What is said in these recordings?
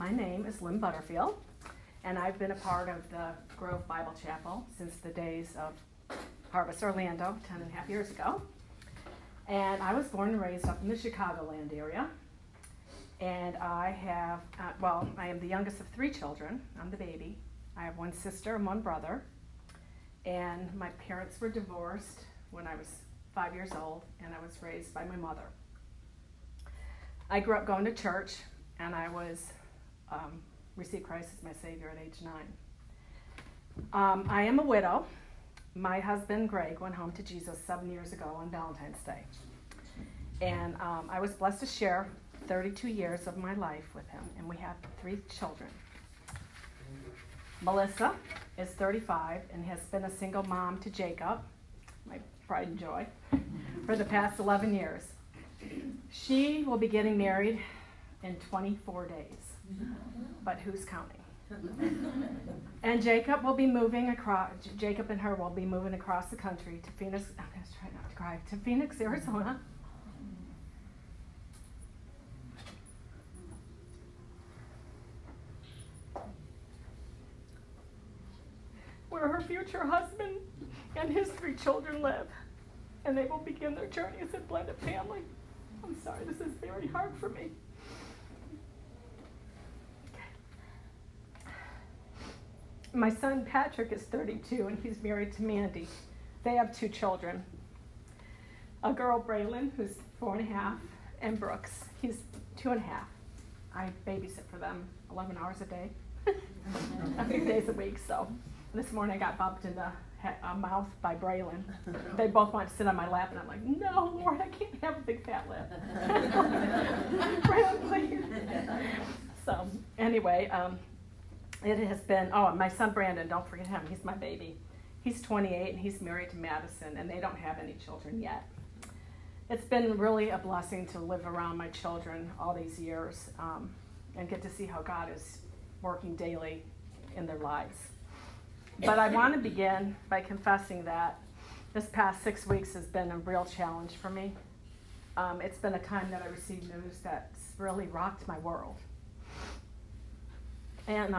My name is Lynn Butterfield, and I've been a part of the Grove Bible Chapel since the days of Harvest Orlando 10.5 years ago. And I was born and raised up in the Chicagoland area. And I am the youngest of 3 children. I'm the baby. I have 1 sister and 1 brother. And my parents were divorced when I was 5 years old, and I was raised by my mother. I grew up going to church, and I received Christ as my Savior at age 9. I am a widow. My husband, Greg, went home to Jesus 7 years ago on Valentine's Day. And I was blessed to share 32 years of my life with him, and we have 3 children. Melissa is 35 and has been a single mom to Jacob, my pride and joy, for the past 11 years. She will be getting married in 24 days, but who's counting? And Jacob and her will be moving across the country to Phoenix, I'm going to try not to cry, to Phoenix, Arizona. Where her future husband and his 3 children live. And they will begin their journey as a blended family. I'm sorry, this is very hard for me. Okay. My son Patrick is 32 and he's married to Mandy. They have 2 children. A girl, Braylon, who's 4.5, and Brooks, he's 2.5. I babysit for them 11 hours a day, a few days a week, so. This morning I got bumped in the mouth by Braylon. They both wanted to sit on my lap, and I'm like, no, Lord, I can't have a big fat lip. Braylon, please. So anyway, it has been, my son Brandon, don't forget him, he's my baby. He's 28, and he's married to Madison, and they don't have any children yet. It's been really a blessing to live around my children all these years and get to see how God is working daily in their lives. But I want to begin by confessing that this past 6 weeks has been a real challenge for me. It's been a time that I received news that's really rocked my world. And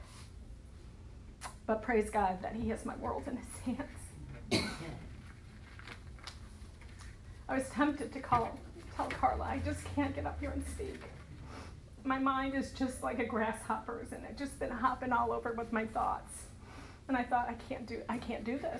but praise God that He has my world in His hands. I was tempted to tell Carla, I just can't get up here and speak. My mind is just like a grasshopper's, and it's just been hopping all over with my thoughts. And I thought, I can't do this.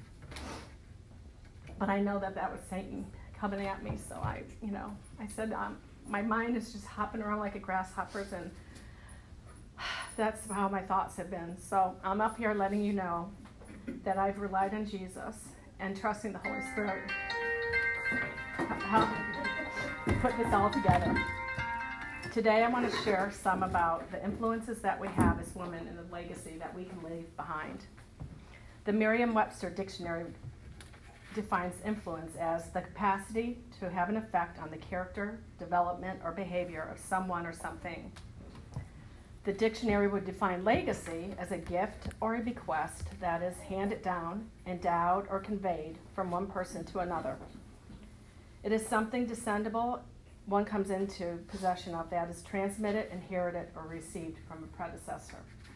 But I know that was Satan coming at me. So I said, my mind is just hopping around like a grasshopper's, and that's how my thoughts have been. So I'm up here letting you know that I've relied on Jesus and trusting the Holy Spirit to help put this all together. Today I want to share some about the influences that we have as women and the legacy that we can leave behind. The Merriam-Webster Dictionary defines influence as the capacity to have an effect on the character, development, or behavior of someone or something. The dictionary would define legacy as a gift or a bequest that is handed down, endowed, or conveyed from one person to another. It is something descendable one comes into possession of that is transmitted, inherited, or received from a predecessor.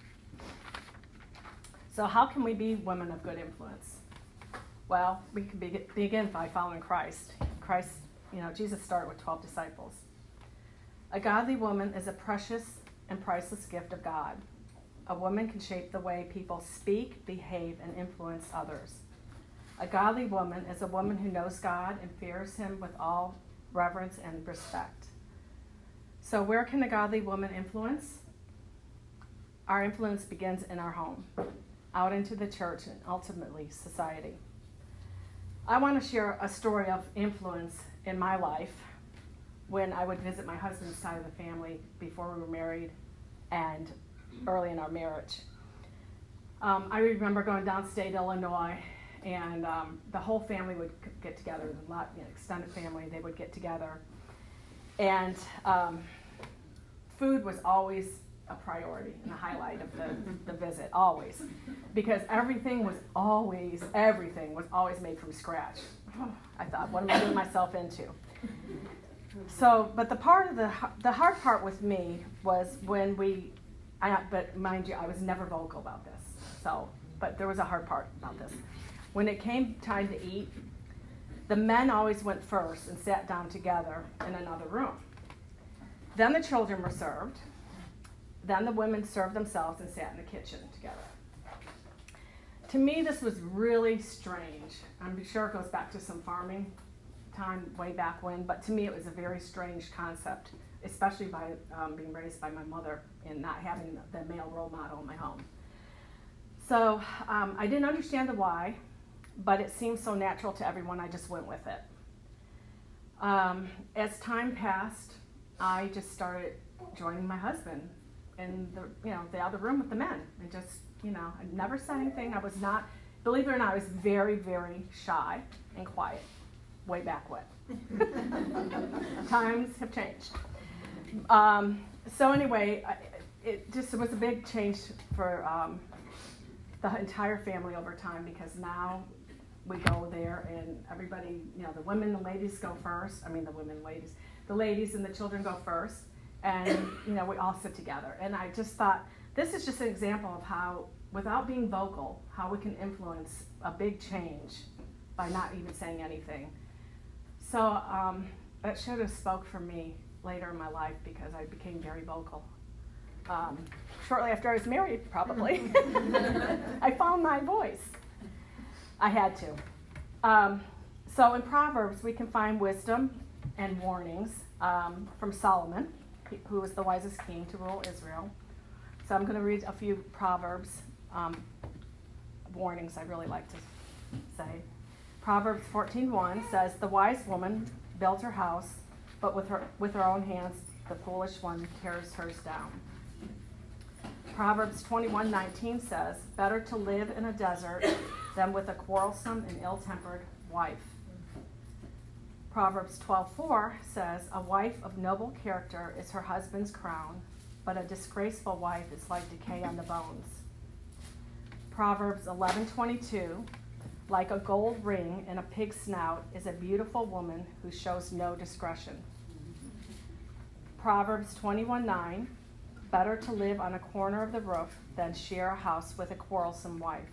So how can we be women of good influence? Well, we can begin by following Christ. Jesus started with 12 disciples. A godly woman is a precious and priceless gift of God. A woman can shape the way people speak, behave, and influence others. A godly woman is a woman who knows God and fears Him with all reverence and respect. So where can a godly woman influence? Our influence begins in our home, out into the church, and ultimately society. I want to share a story of influence in my life when I would visit my husband's side of the family before we were married and early in our marriage. I remember going downstate Illinois, and the whole family would get together, extended family, they would get together. And food was always a priority and a highlight of the visit, always. Because everything was always made from scratch. I thought, what am I getting myself into? So, but the hard part with me was when but mind you, I was never vocal about this. So, but there was a hard part about this. When it came time to eat, the men always went first and sat down together in another room. Then the children were served. Then the women served themselves and sat in the kitchen together. To me, this was really strange. I'm sure it goes back to some farming time way back when, but to me it was a very strange concept, especially by being raised by my mother and not having the male role model in my home. So I didn't understand the why, but it seemed so natural to everyone, I just went with it. As time passed, I just started joining my husband in the other room with the men, and just, I never said anything. I was not, believe it or not, I was very, very shy and quiet way back when. Times have changed. So anyway, it was a big change for the entire family over time, because now we go there and everybody, the ladies go first. The ladies and the children go first, and we all sit together. And I just thought, this is just an example of how, without being vocal, how we can influence a big change by not even saying anything. So it should have spoke for me later in my life, because I became very vocal. Shortly after I was married, probably. I found my voice. I had to. So in Proverbs, we can find wisdom and warnings from Solomon, who was the wisest king to rule Israel. So I'm going to read a few Proverbs warnings I really like to say. Proverbs 14:1 says, "The wise woman builds her house, but with her own hands the foolish one tears hers down." Proverbs 21:19 says, "Better to live in a desert than with a quarrelsome and ill-tempered wife." Proverbs 12:4 says, "A wife of noble character is her husband's crown, but a disgraceful wife is like decay on the bones." Proverbs 11:22, "Like a gold ring in a pig's snout is a beautiful woman who shows no discretion." Proverbs 21:9, "Better to live on a corner of the roof than share a house with a quarrelsome wife."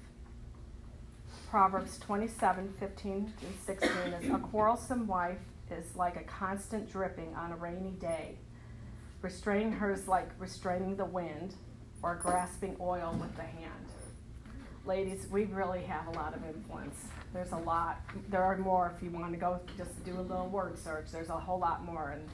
Proverbs 27:15-16 is, "A quarrelsome wife is like a constant dripping on a rainy day. Restraining her is like restraining the wind or grasping oil with the hand." Ladies, we really have a lot of influence. There's a lot. There are more if you want to go just do a little word search. There's a whole lot more, and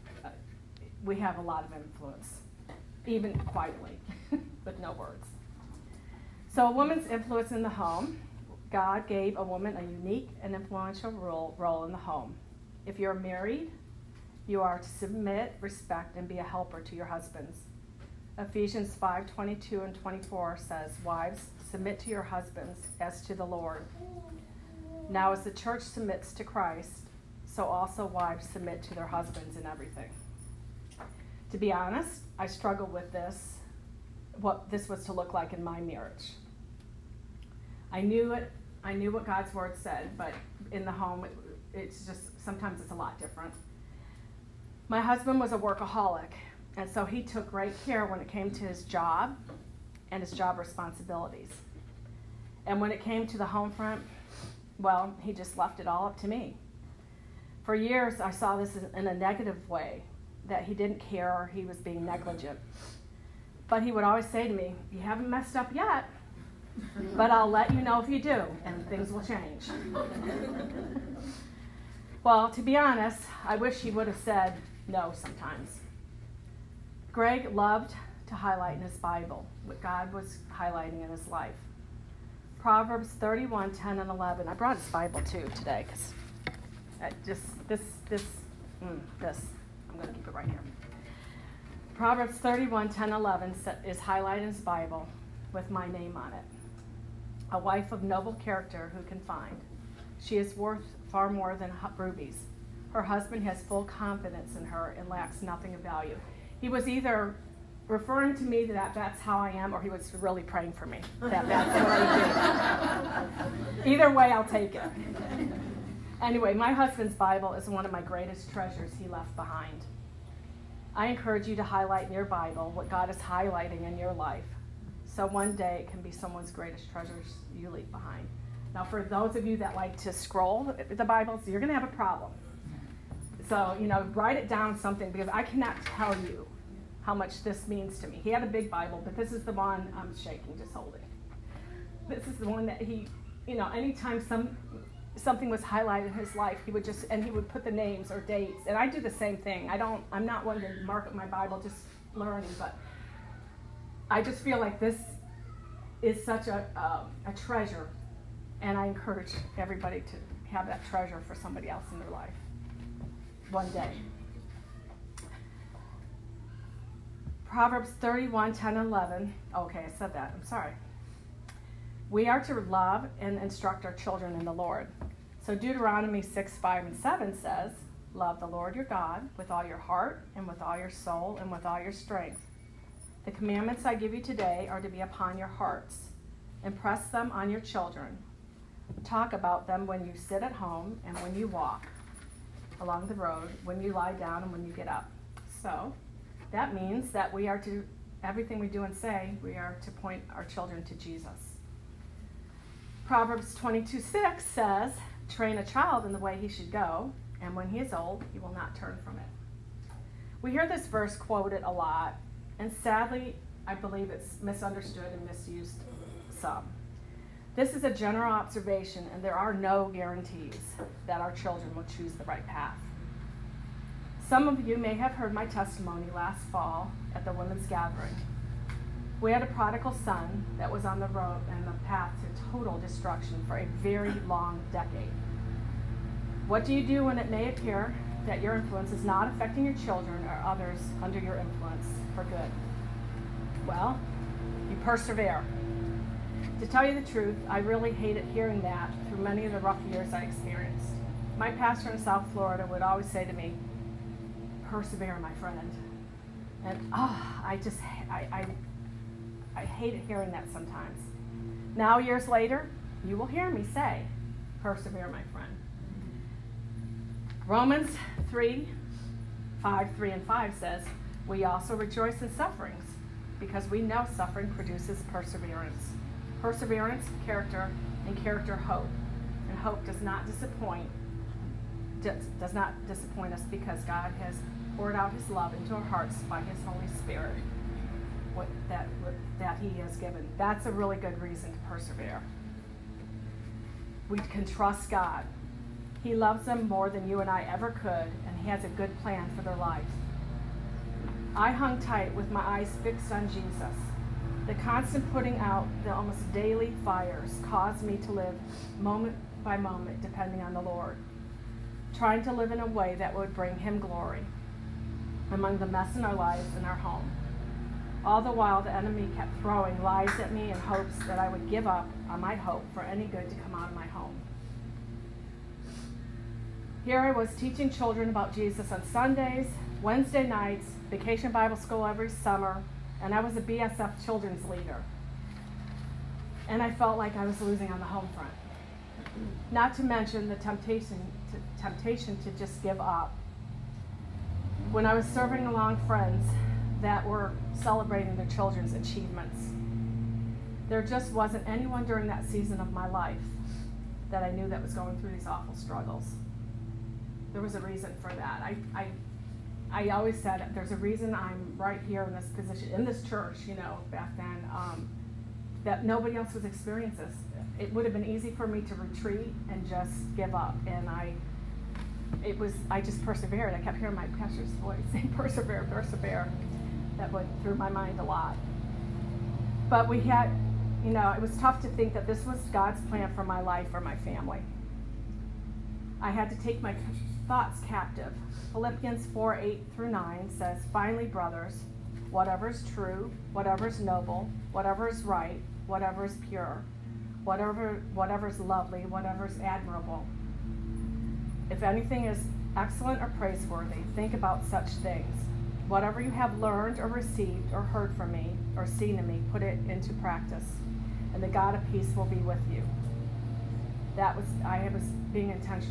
we have a lot of influence, even quietly, with no words. So a woman's influence in the home. God gave a woman a unique and influential role in the home. If you're married, you are to submit, respect, and be a helper to your husbands. Ephesians 5:22 and 24 says, "Wives, submit to your husbands as to the Lord. Now as the church submits to Christ, so also wives submit to their husbands in everything." To be honest, I struggled with this, what this was to look like in my marriage. I knew what God's word said, but in the home, it's just, sometimes it's a lot different. My husband was a workaholic, and so he took great care when it came to his job and his job responsibilities. And when it came to the home front, well, he just left it all up to me. For years, I saw this in a negative way, that he didn't care or he was being negligent. But he would always say to me, "You haven't messed up yet, but I'll let you know if you do, and things will change." Well, to be honest, I wish he would have said no sometimes. Greg loved to highlight in his Bible what God was highlighting in his life. Proverbs 31:10 and 11. I brought his Bible too today, because I'm going to keep it right here. Proverbs 31:10 and 11 is highlighted in his Bible with my name on it. "A wife of noble character who can find? She is worth far more than rubies. Her husband has full confidence in her and lacks nothing of value." He was either referring to me that that's how I am, or he was really praying for me that that's what I do. Either way, I'll take it. Anyway, my husband's Bible is one of my greatest treasures he left behind. I encourage you to highlight in your Bible what God is highlighting in your life, so one day it can be someone's greatest treasures you leave behind. Now, for those of you that like to scroll the Bibles, you're going to have a problem. So, write it down something, because I cannot tell you how much this means to me. He had a big Bible, but this is the one I'm shaking just holding. This is the one that he, anytime something was highlighted in his life, he would put the names or dates. And I do the same thing. I'm not one to mark up my Bible just learning, but I just feel like this is such a treasure, and I encourage everybody to have that treasure for somebody else in their life one day. Proverbs 31, 10, 11. Okay, I said that. I'm sorry. We are to love and instruct our children in the Lord. So Deuteronomy 6, 5, and 7 says, love the Lord your God with all your heart and with all your soul and with all your strength. The commandments I give you today are to be upon your hearts. Impress them on your children. Talk about them when you sit at home and when you walk along the road, when you lie down and when you get up. So that means that we are to, everything we do and say, we are to point our children to Jesus. Proverbs 22:6 says, train a child in the way he should go, and when he is old, he will not turn from it. We hear this verse quoted a lot, and sadly, I believe it's misunderstood and misused some. This is a general observation, and there are no guarantees that our children will choose the right path. Some of you may have heard my testimony last fall at the women's gathering. We had a prodigal son that was on the road and the path to total destruction for a very long decade. What do you do when it may appear that your influence is not affecting your children or others under your influence for good? Well, you persevere. To tell you the truth, I really hated hearing that through many of the rough years I experienced. My pastor in South Florida would always say to me, persevere, my friend. And I hated hearing that sometimes. Now, years later, you will hear me say, persevere, my friend. Romans 3, and 5 says, we also rejoice in sufferings, because we know suffering produces perseverance. Perseverance, character, and character, hope. And hope does not disappoint us, because God has poured out his love into our hearts by his Holy Spirit that he has given. That's a really good reason to persevere. We can trust God. He loves them more than you and I ever could, and he has a good plan for their life. I hung tight with my eyes fixed on Jesus. The constant putting out the almost daily fires caused me to live moment by moment depending on the Lord, trying to live in a way that would bring him glory among the mess in our lives and our home. All the while, the enemy kept throwing lies at me in hopes that I would give up on my hope for any good to come out of my home. Here I was teaching children about Jesus on Sundays, Wednesday nights, Vacation Bible School every summer, and I was a BSF children's leader. And I felt like I was losing on the home front. Not to mention the temptation to just give up. When I was serving along friends that were celebrating their children's achievements, there just wasn't anyone during that season of my life that I knew that was going through these awful struggles. There was a reason for that. I always said there's a reason I'm right here in this position, in this church, back then, that nobody else was experiencing this. It would have been easy for me to retreat and just give up. And I just persevered. I kept hearing my pastor's voice saying, persevere, persevere. That went through my mind a lot. But we had, it was tough to think that this was God's plan for my life or my family. I had to take my thoughts captive. Philippians 4, 8 through 9 says, finally, brothers, whatever is true, whatever is noble, whatever is right, whatever is pure, whatever is lovely, whatever is admirable. If anything is excellent or praiseworthy, think about such things. Whatever you have learned or received or heard from me or seen in me, put it into practice, and the God of peace will be with you. I was being intentional on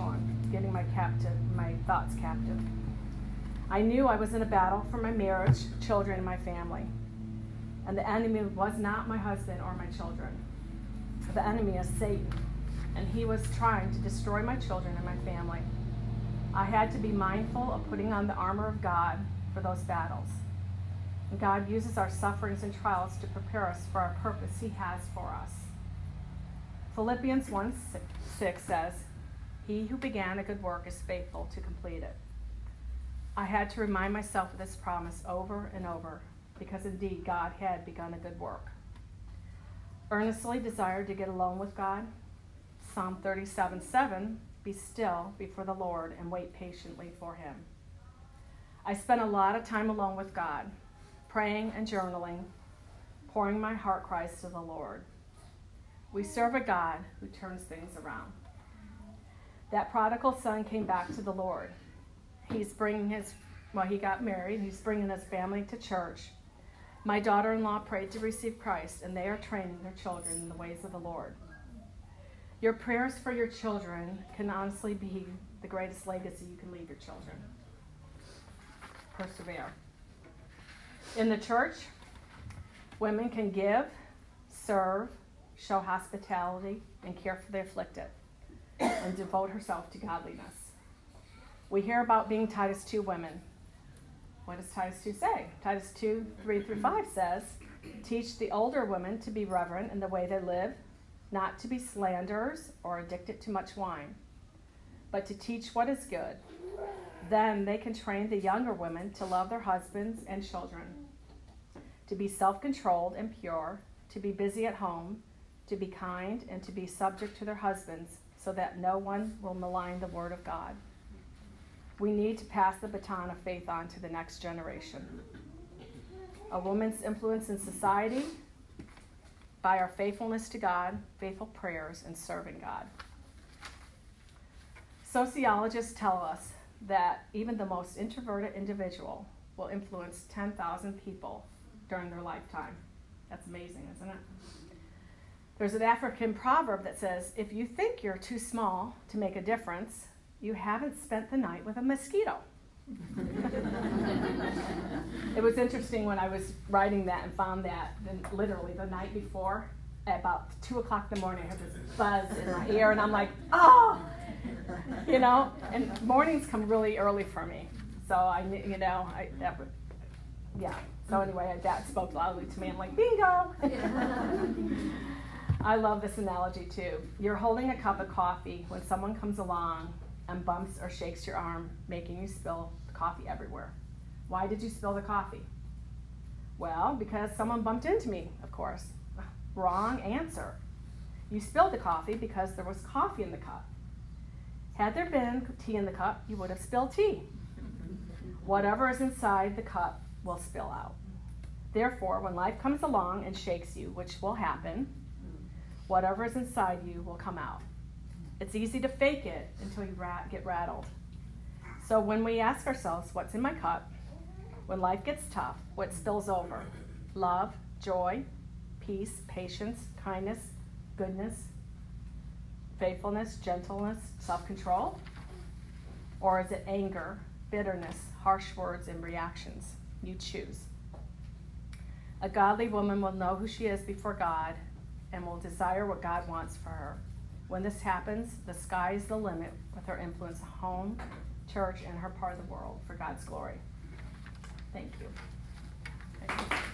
getting my thoughts captive. I knew I was in a battle for my marriage, children, and my family. And the enemy was not my husband or my children. The enemy is Satan, and he was trying to destroy my children and my family. I had to be mindful of putting on the armor of God for those battles. And God uses our sufferings and trials to prepare us for our purpose he has for us. Philippians 1:6 says, "He who began a good work is faithful to complete it." I had to remind myself of this promise over and over, because indeed God had begun a good work. Earnestly desired to get alone with God. Psalm 37:7, "Be still before the Lord and wait patiently for him." I spent a lot of time alone with God, praying and journaling, pouring my heart cries to the Lord. We serve a God who turns things around. That prodigal son came back to the Lord. He got married. He's bringing his family to church. My daughter-in-law prayed to receive Christ, and they are training their children in the ways of the Lord. Your prayers for your children can honestly be the greatest legacy you can leave your children. Persevere. In the church, women can give, serve, show hospitality, and care for the afflicted, and devote herself to godliness. We hear about being Titus 2 women. What does Titus 2 say? Titus 2:3-5 says, "Teach the older women to be reverent in the way they live, not to be slanderers or addicted to much wine, but to teach what is good. Then they can train the younger women to love their husbands and children, to be self-controlled and pure, to be busy at home, to be kind, and to be subject to their husbands, so that no one will malign the word of God." We need to pass the baton of faith on to the next generation. A woman's influence in society by our faithfulness to God, faithful prayers, and serving God. Sociologists tell us that even the most introverted individual will influence 10,000 people during their lifetime. That's amazing, isn't it? There's an African proverb that says, "If you think you're too small to make a difference, you haven't spent the night with a mosquito." It was interesting when I was writing that and found that literally the night before, at about 2 o'clock in the morning, I had this buzz in my ear, and I'm like, oh! And mornings come really early for me. So So anyway, that spoke loudly to me. I'm like, bingo! I love this analogy too. You're holding a cup of coffee when someone comes along and bumps or shakes your arm, making you spill the coffee everywhere. Why did you spill the coffee? Well, because someone bumped into me, of course. Wrong answer. You spilled the coffee because there was coffee in the cup. Had there been tea in the cup, you would have spilled tea. Whatever is inside the cup will spill out. Therefore, when life comes along and shakes you, which will happen, whatever is inside you will come out. It's easy to fake it until you get rattled. So when we ask ourselves, what's in my cup? When life gets tough, what spills over? Love, joy, peace, patience, kindness, goodness, faithfulness, gentleness, self-control? Or is it anger, bitterness, harsh words, and reactions? You choose. A godly woman will know who she is before God and will desire what God wants for her. When this happens, the sky is the limit with her influence at home, church, and her part of the world for God's glory. Thank you.